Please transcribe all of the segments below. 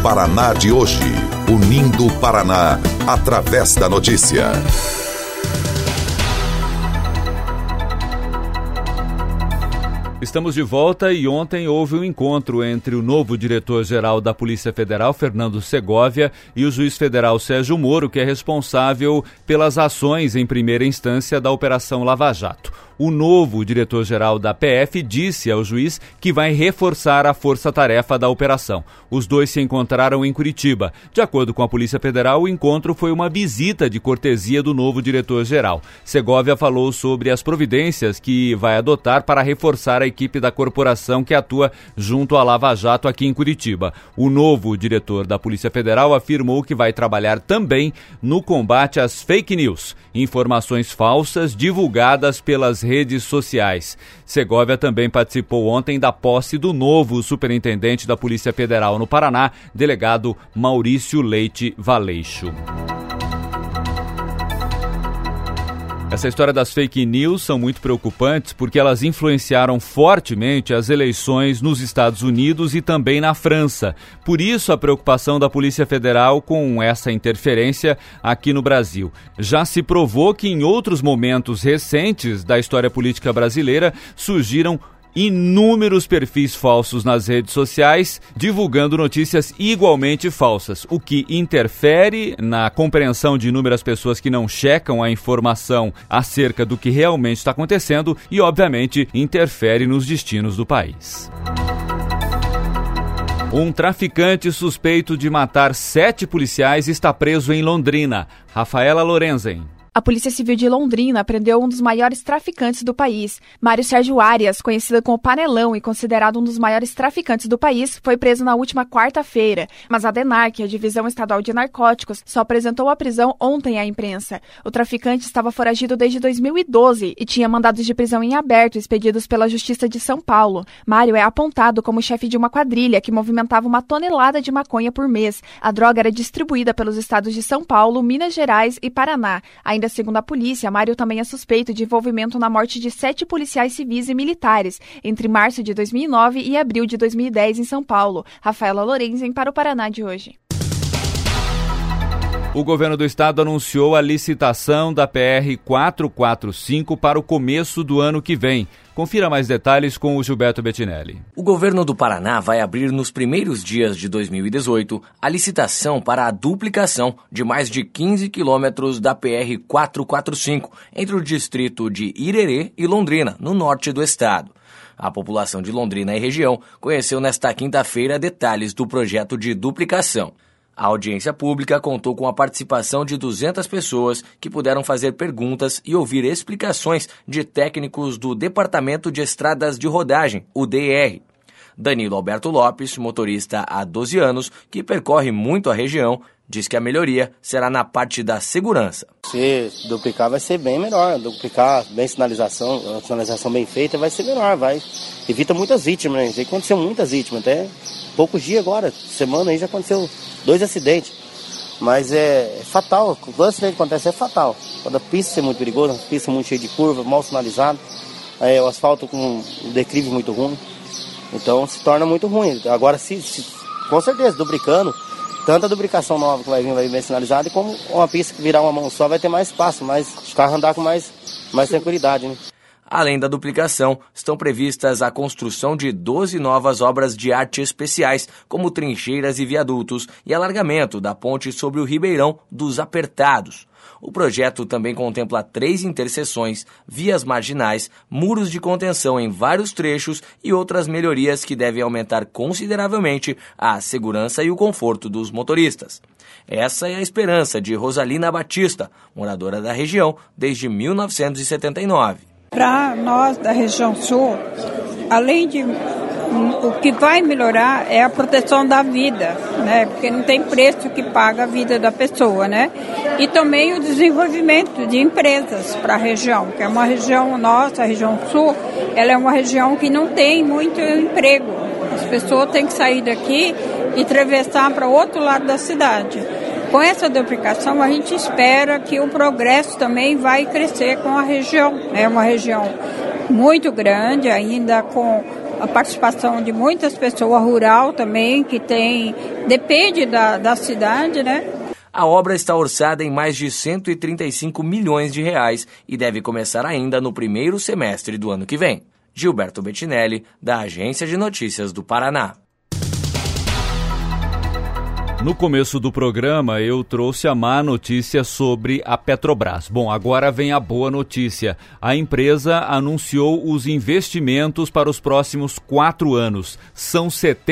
Paraná de hoje. Unindo o Paraná, através da notícia. Estamos de volta e ontem houve um encontro entre o novo diretor-geral da Polícia Federal, Fernando Segovia, e o juiz federal Sérgio Moro, que é responsável pelas ações em primeira instância da Operação Lava Jato. O novo diretor-geral da PF disse ao juiz que vai reforçar a força-tarefa da operação. Os dois se encontraram em Curitiba. De acordo com a Polícia Federal, o encontro foi uma visita de cortesia do novo diretor-geral. Segovia falou sobre as providências que vai adotar para reforçar a equipe da corporação que atua junto à Lava Jato aqui em Curitiba. O novo diretor da Polícia Federal afirmou que vai trabalhar também no combate às fake news, informações falsas divulgadas pelas redes sociais. Segovia também participou ontem da posse do novo superintendente da Polícia Federal no Paraná, delegado Maurício Leite Valeixo. Essa história das fake news são muito preocupantes porque elas influenciaram fortemente as eleições nos Estados Unidos e também na França. Por isso, a preocupação da Polícia Federal com essa interferência aqui no Brasil. Já se provou que em outros momentos recentes da história política brasileira surgiram inúmeros perfis falsos nas redes sociais, divulgando notícias igualmente falsas, o que interfere na compreensão de inúmeras pessoas que não checam a informação acerca do que realmente está acontecendo e, obviamente, interfere nos destinos do país. Um traficante suspeito de matar 7 policiais está preso em Londrina. Rafaela Lorenzen. A Polícia Civil de Londrina prendeu um dos maiores traficantes do país. Mário Sérgio Arias, conhecido como Panelão e considerado um dos maiores traficantes do país, foi preso na última quarta-feira. Mas a DENARC, a Divisão Estadual de Narcóticos, só apresentou a prisão ontem à imprensa. O traficante estava foragido desde 2012 e tinha mandados de prisão em aberto expedidos pela Justiça de São Paulo. Mário é apontado como chefe de uma quadrilha que movimentava 1 tonelada de maconha por mês. A droga era distribuída pelos estados de São Paulo, Minas Gerais e Paraná. Ainda segundo a polícia, Mário também é suspeito de envolvimento na morte de 7 policiais civis e militares entre março de 2009 e abril de 2010 em São Paulo. Rafaela Lorenzen para o Paraná de hoje. O governo do estado anunciou a licitação da PR-445 para o começo do ano que vem. Confira mais detalhes com o Gilberto Bettinelli. O governo do Paraná vai abrir nos primeiros dias de 2018 a licitação para a duplicação de mais de 15 quilômetros da PR-445 entre o distrito de Irerê e Londrina, no norte do estado. A população de Londrina e região conheceu nesta quinta-feira detalhes do projeto de duplicação. A audiência pública contou com a participação de 200 pessoas que puderam fazer perguntas e ouvir explicações de técnicos do Departamento de Estradas de Rodagem, o DR. Danilo Alberto Lopes, motorista há 12 anos, que percorre muito a região, diz que a melhoria será na parte da segurança. Se duplicar vai ser bem melhor, duplicar bem sinalização bem feita vai ser melhor, evita muitas vítimas, né? Já aconteceu muitas vítimas, até poucos dias agora, semana aí já aconteceu 2 acidentes, mas é fatal, todo acidente que acontece é fatal, quando a pista é muito perigosa, a pista é muito cheia de curva, mal sinalizada, o asfalto com um declive muito ruim, então se torna muito ruim. Agora, com certeza, duplicando, tanto a duplicação nova que vai vir bem sinalizada, como uma pista que virar uma mão só vai ter mais espaço, os carros andar com mais tranquilidade, né? Além da duplicação, estão previstas a construção de 12 novas obras de arte especiais, como trincheiras e viadutos, e alargamento da ponte sobre o Ribeirão dos Apertados. O projeto também contempla 3 interseções, vias marginais, muros de contenção em vários trechos e outras melhorias que devem aumentar consideravelmente a segurança e o conforto dos motoristas. Essa é a esperança de Rosalina Batista, moradora da região desde 1979. Para nós da região sul, além de o que vai melhorar é a proteção da vida, né? Porque não tem preço que paga a vida da pessoa, né? E também o desenvolvimento de empresas para a região, que é uma região nossa, a região sul, ela é uma região que não tem muito emprego. As pessoas têm que sair daqui e atravessar para o outro lado da cidade. Com essa duplicação, a gente espera que o progresso também vai crescer com a região. É uma região muito grande, ainda com a participação de muitas pessoas rural também, que depende da cidade, né? A obra está orçada em mais de 135 milhões de reais e deve começar ainda no primeiro semestre do ano que vem. Gilberto Bettinelli, da Agência de Notícias do Paraná. No começo do programa, eu trouxe a má notícia sobre a Petrobras. Bom, agora vem a boa notícia. A empresa anunciou os investimentos para os próximos 4 anos. São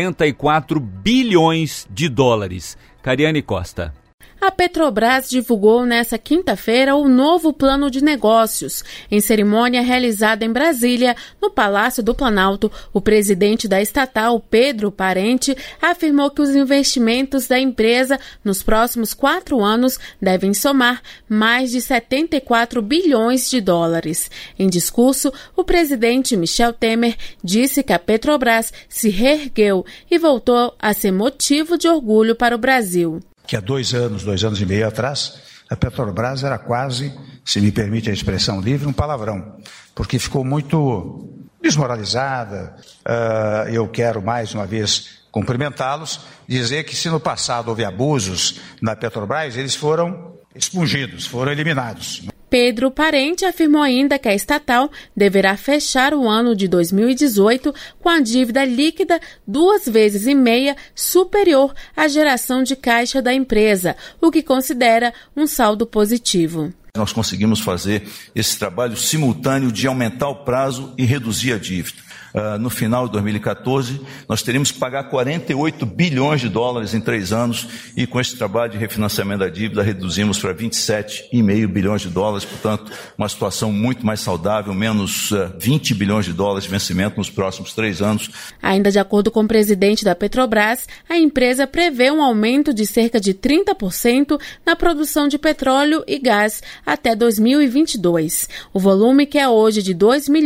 74 bilhões de dólares. Cariane Costa. A Petrobras divulgou nesta quinta-feira o novo plano de negócios. Em cerimônia realizada em Brasília, no Palácio do Planalto, o presidente da estatal, Pedro Parente, afirmou que os investimentos da empresa nos próximos 4 anos devem somar mais de 74 bilhões de dólares. Em discurso, o presidente Michel Temer disse que a Petrobras se reergueu e voltou a ser motivo de orgulho para o Brasil. Que há 2 anos e meio atrás, a Petrobras era quase, se me permite a expressão livre, um palavrão, porque ficou muito desmoralizada. Eu quero mais uma vez cumprimentá-los, dizer que se no passado houve abusos na Petrobras, eles foram expungidos, foram eliminados. Pedro Parente afirmou ainda que a estatal deverá fechar o ano de 2018 com a dívida líquida 2,5 vezes superior à geração de caixa da empresa, o que considera um saldo positivo. Nós conseguimos fazer esse trabalho simultâneo de aumentar o prazo e reduzir a dívida. No final de 2014, nós teríamos que pagar 48 bilhões de dólares em 3 anos e com esse trabalho de refinanciamento da dívida reduzimos para 27,5 bilhões de dólares, portanto, uma situação muito mais saudável, menos 20 bilhões de dólares de vencimento nos próximos 3 anos. Ainda de acordo com o presidente da Petrobras, a empresa prevê um aumento de cerca de 30% na produção de petróleo e gás até 2022. O volume, que é hoje de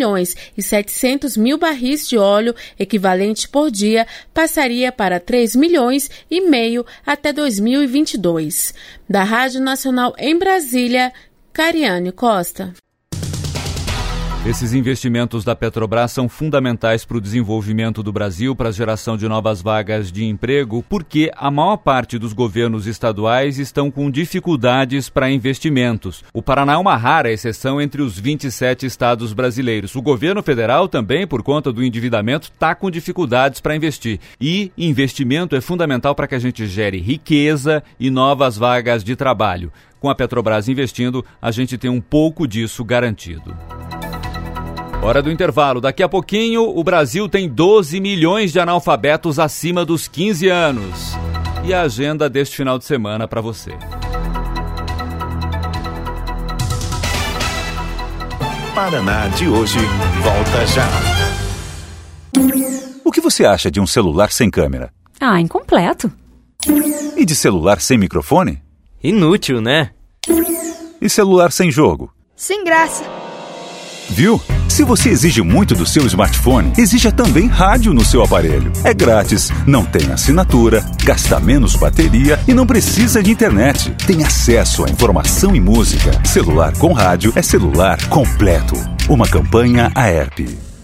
2.700.000 barris de óleo equivalente por dia, passaria para 3,5 milhões até 2022. Da Rádio Nacional em Brasília, Cariane Costa. Esses investimentos da Petrobras são fundamentais para o desenvolvimento do Brasil, para a geração de novas vagas de emprego, porque a maior parte dos governos estaduais estão com dificuldades para investimentos. O Paraná é uma rara exceção entre os 27 estados brasileiros. O governo federal também, por conta do endividamento, está com dificuldades para investir. E investimento é fundamental para que a gente gere riqueza e novas vagas de trabalho. Com a Petrobras investindo, a gente tem um pouco disso garantido. Hora do intervalo. Daqui a pouquinho, o Brasil tem 12 milhões de analfabetos acima dos 15 anos. E a agenda deste final de semana para você. Paraná de hoje volta já. O que você acha de um celular sem câmera? Incompleto. E de celular sem microfone? Inútil, né? E celular sem jogo? Sem graça. Viu? Se você exige muito do seu smartphone, exija também rádio no seu aparelho. É grátis, não tem assinatura, gasta menos bateria e não precisa de internet. Tem acesso à informação e música. Celular com rádio é celular completo. Uma campanha AERP.